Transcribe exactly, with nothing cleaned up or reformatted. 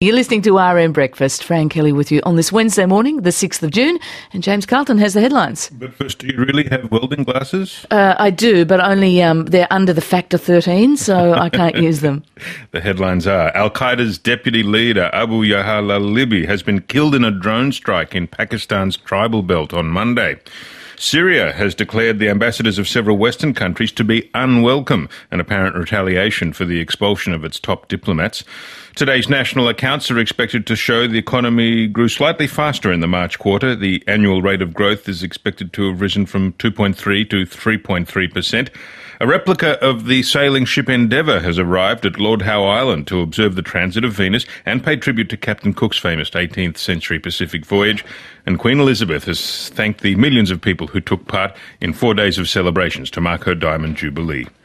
You're listening to R M Breakfast. Fran Kelly with you on this Wednesday morning, the sixth of June, and James Carlton has the headlines. But first, do you really have welding glasses? Uh, I do, but only um, they're under the factor thirteen, so I can't use them. The headlines are, Al-Qaeda's deputy leader, Abu Yahya al-Libi, has been killed in a drone strike in Pakistan's tribal belt on Monday. Syria has declared the ambassadors of several Western countries to be unwelcome, an apparent retaliation for the expulsion of its top diplomats. Today's national accounts are expected to show the economy grew slightly faster in the March quarter. The annual rate of growth is expected to have risen from two point three to three point three percent. A replica of the sailing ship Endeavour has arrived at Lord Howe Island to observe the transit of Venus and pay tribute to Captain Cook's famous eighteenth century Pacific voyage. And Queen Elizabeth has thanked the millions of people who took part in four days of celebrations to mark her Diamond Jubilee.